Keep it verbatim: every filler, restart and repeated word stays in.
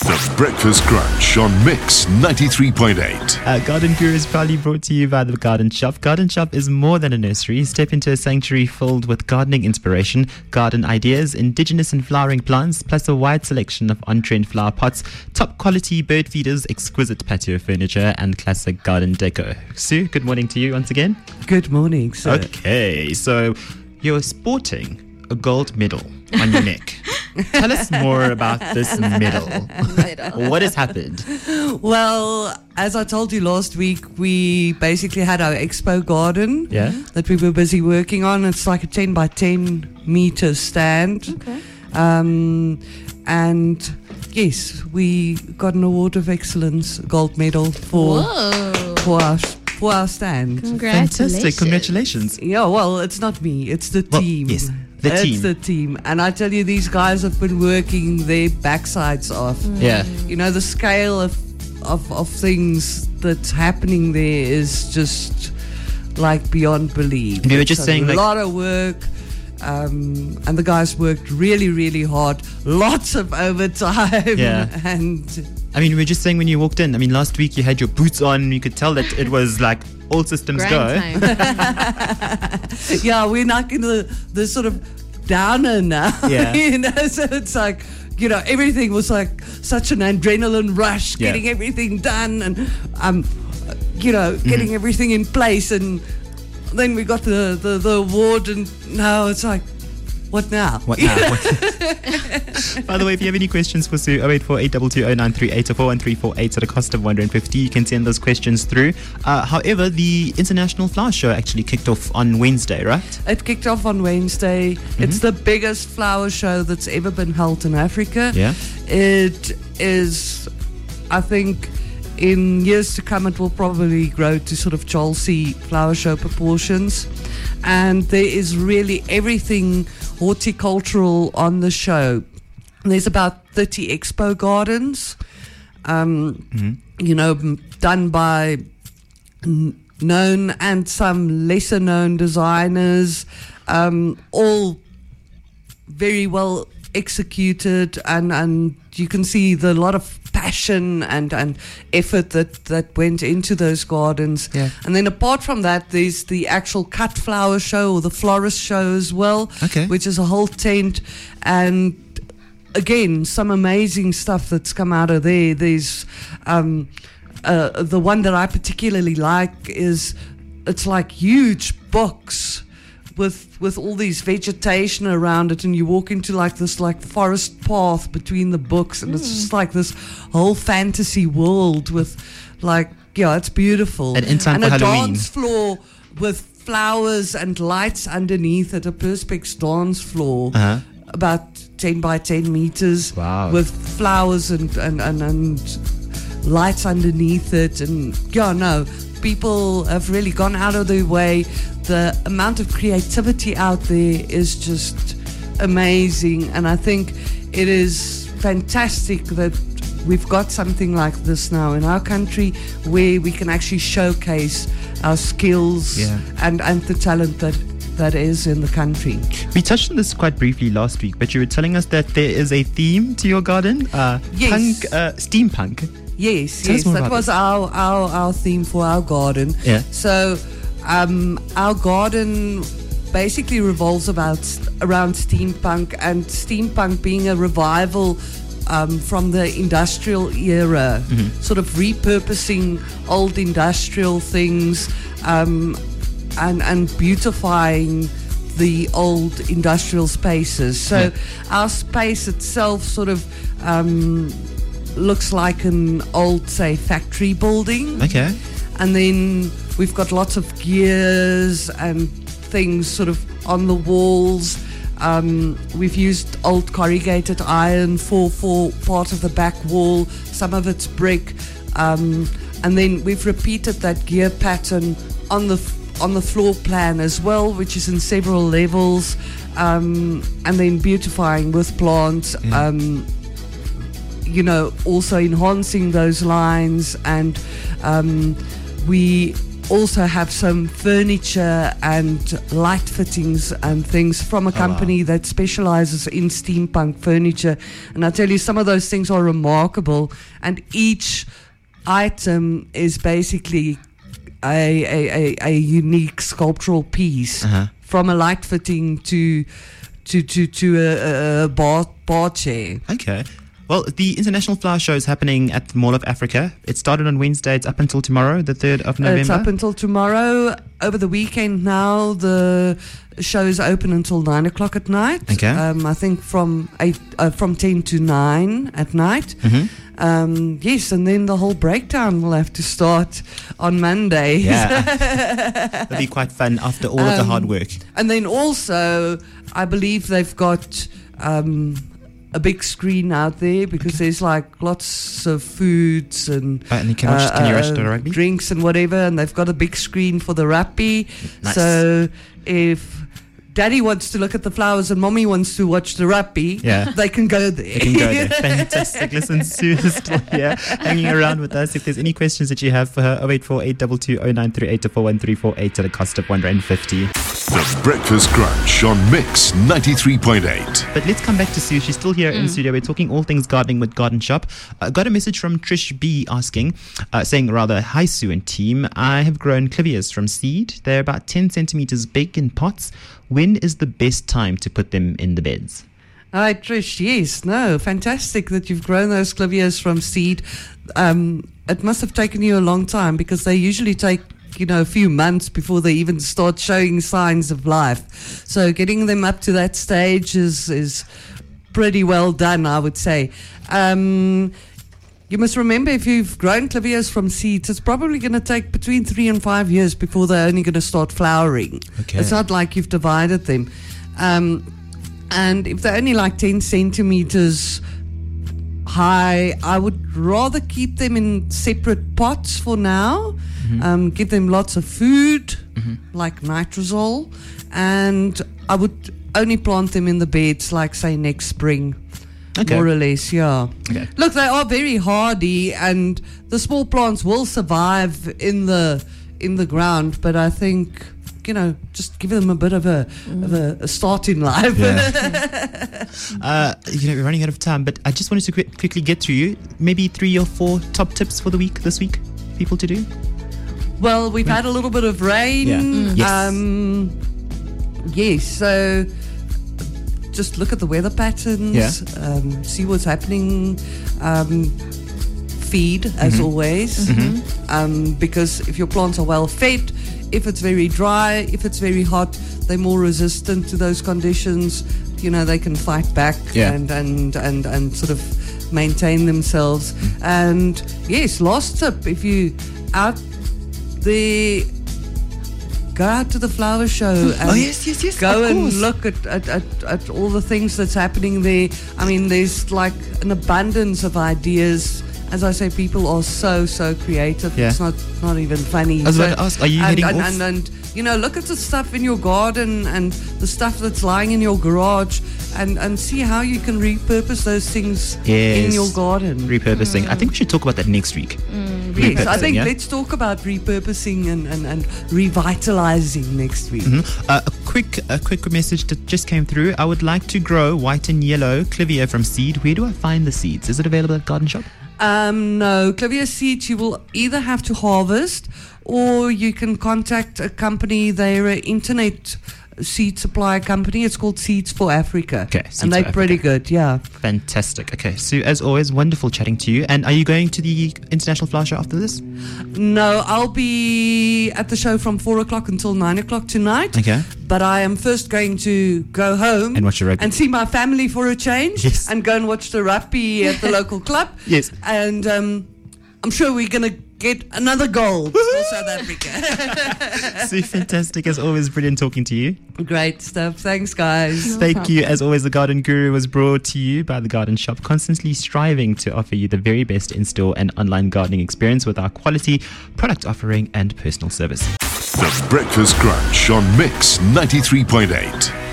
The Breakfast Crunch on Mix ninety-three point eight. Uh, Garden Guru is proudly brought to you by the Garden Shop. Garden Shop is more than a nursery. Step into a sanctuary filled with gardening inspiration, garden ideas, indigenous and flowering plants, plus a wide selection of on-trend flower pots, top quality bird feeders, exquisite patio furniture, and classic garden decor. Sue, good morning to you once again. Good morning, sir. Okay, so you're sporting a gold medal on your neck. Tell us more about this medal. medal. What has happened? Well, as I told you last week, we basically had our expo garden yeah. that we were busy working on. It's like a ten by ten meter stand. Okay. Um, and yes, we got an award of excellence, gold medal for for our for our stand. Congratulations. Fantastic. Congratulations. Yeah, well, it's not me, it's the well, team. Yes. The it's team. the team. And I tell you, these guys have been working their backsides off. Mm. Yeah. You know, the scale of, of, of things that's happening there is just like beyond belief. We were It's just a saying, like, lot of work. Um, and the guys worked really, really hard. Lots of overtime. Yeah. And I mean, we were just saying when you walked in, I mean, last week you had your boots on. You could tell that it was like all systems Grind go. time. yeah, we're not in the, the sort of downer now. Yeah. You know, so it's like, you know, everything was like such an adrenaline rush, Yeah. getting everything done and, um, you know, getting Mm-hmm. everything in place. And then we got the, the, the award, and now it's like, what now? What now? By the way, if you have any questions for Sue, oh eight four eight two two oh nine three eight or four one three four eight at a cost of one hundred fifty, you can send those questions through. Uh, however, the International Flower Show actually kicked off on Wednesday, right? It kicked off on Wednesday. Mm-hmm. It's the biggest flower show that's ever been held in Africa. Yeah. It is, I think, in years to come, it will probably grow to sort of Chelsea flower show proportions. And there is really everything horticultural on the show. There's about thirty expo gardens, um, Mm-hmm. you know, m- done by n- known and some lesser known designers, um, all very well executed, and, and you can see the lot of passion and, and effort that, that went into those gardens. Yeah. And then apart from that, there's the actual cut flower show, or the florist show as well, Okay. which is a whole tent. And again, some amazing stuff that's come out of there. There's um, uh, the one that I particularly like is, it's like huge books with with all these vegetation around it, and you walk into like this like forest path between the books, and mm. it's just like this whole fantasy world with like, yeah, it's beautiful. And in time and for a Halloween. dance floor with flowers and lights underneath it, a perspex dance floor, Uh-huh. about ten by ten meters. Wow. With flowers and, and, and, and lights underneath it. And yeah, no, people have really gone out of their way. The amount of creativity out there is just amazing. And I think it is fantastic that we've got something like this now in our country, where we can actually showcase our skills Yeah. and, and the talent that that is in the country. We touched on this quite briefly last week, but you were telling us that there is a theme to your garden. Uh, Yes. Punk, uh, steampunk. Yes, Tell us yes, more that about was this. our, our our theme for our garden. Yeah. So, um, our garden basically revolves about around steampunk, and steampunk being a revival um, from the industrial era, Mm-hmm. sort of repurposing old industrial things, um, and and beautifying the old industrial spaces. So, Yeah. our space itself sort of um, looks like an old, say, factory building. Okay. And then we've got lots of gears and things sort of on the walls. Um, we've used old corrugated iron for, for part of the back wall. Some of it's brick. Um, and then we've repeated that gear pattern on the on the floor plan as well, which is in several levels. Um, and then beautifying with plants. Yeah. Um, you know, also enhancing those lines. And um, we also have some furniture and light fittings and things from a company wow. that specializes in steampunk furniture. And I tell you, some of those things are remarkable. And each item is basically a, a, a, a unique sculptural piece, Uh-huh. from a light fitting to to to, to a, a bar, bar chair. Okay. Well, the International Flower Show is happening at the Mall of Africa. It started on Wednesday. It's up until tomorrow, the third of November. It's up until tomorrow. Over the weekend now, the show is open until nine o'clock at night. Okay. Um, I think from eight, uh, from ten to nine at night. Mhm. Um, yes, and then the whole breakdown will have to start on Monday. Yeah. It'll be quite fun after all of the Um, hard work. And then also, I believe they've got um, a big screen out there because there's like lots of foods and, Right, and you can watch- can you watch the rugby? drinks and whatever, and they've got a big screen for the rugby. Nice. So if Daddy wants to look at the flowers and Mommy wants to watch the rugby, Yeah. they can go there. You can go there. Fantastic. Listen, Sue is still here, hanging around with us. If there's any questions that you have for her, oh eight four eight two two oh nine three eight four one three four eight at a cost of one rand fifty. The Breakfast Crunch on Mix ninety-three point eight. But let's come back to Sue. She's still here in the studio. We're talking all things gardening with Garden Shop. I uh, got a message from Trish B asking, uh, saying rather, hi Sue and team. I have grown clivias from seed. They're about ten centimeters big in pots. When is the best time to put them in the beds? All right, Trish, yes, no, fantastic that you've grown those clivias from seed. Um, it must have taken you a long time because they usually take, you know, a few months before they even start showing signs of life. So getting them up to that stage is, is pretty well done, I would say. Um, you must remember, if you've grown clivias from seeds, it's probably going to take between three and five years before they're only going to start flowering. Okay. It's not like you've divided them. Um, and if they're only like ten centimeters high, I would rather keep them in separate pots for now. Mm-hmm. Um, give them lots of food, Mm-hmm. like nitrazole, and I would only plant them in the beds, like say next spring. Okay. More or less, yeah. Okay. Look, they are very hardy, and the small plants will survive in the in the ground. But I think, you know, just give them a bit of a of a, a start in life. Yeah. uh, you know, we're running out of time, but I just wanted to qu- quickly get through you. Maybe three or four top tips for the week this week, people to do. Well, we've had a little bit of rain. Yeah. Mm. Yes. Um, yes. So just look at the weather patterns. Yeah. Um, see what's happening. Um, feed as Mm-hmm. always. Um, because if your plants are well fed, if it's very dry, if it's very hot, they're more resistant to those conditions. You know, they can fight back Yeah. and, and, and, and sort of maintain themselves. And yes, last tip, if you out there, go out to the flower show and Oh, yes, yes, yes, go of and course. look at, at, at, at all the things that's happening there. I mean, there's like an abundance of ideas. As I say, people are so, so creative. Yeah. It's not, not even funny. I was So- about to ask, are you and, heading and, off? and, and, you know, look at the stuff in your garden and the stuff that's lying in your garage, and, and see how you can repurpose those things in Yes. your garden. Repurposing. I think we should talk about that next week. Yes, I repurposing, think yeah? let's talk about repurposing and, and, and revitalizing next week. Mhm. Uh, a quick, a quick message that just came through. I would like to grow white and yellow clivia from seed. Where do I find the seeds? Is it available at Garden Shop? Um, no, clivia seeds you will either have to harvest, or you can contact a company. They're an internet seed supply company. It's called Seeds for Africa. Okay, Seeds and they're for pretty Africa. good, yeah. Fantastic. Okay, Sue, as always, wonderful chatting to you. And are you going to the International Flower Show after this? No, I'll be at the show from four o'clock until nine o'clock tonight. Okay. But I am first going to go home And watch the rugby. and see my family for a change. Yes. And go and watch the rugby at the local club. Yes. And um, I'm sure we're going to get another goal for South Africa. Sue, fantastic. As always, brilliant talking to you. Great stuff. Thanks, guys. Thank you. As always, the Garden Guru was brought to you by the Garden Shop, constantly striving to offer you the very best in-store and online gardening experience with our quality, product offering and personal service. The Breakfast Crunch on Mix ninety-three point eight.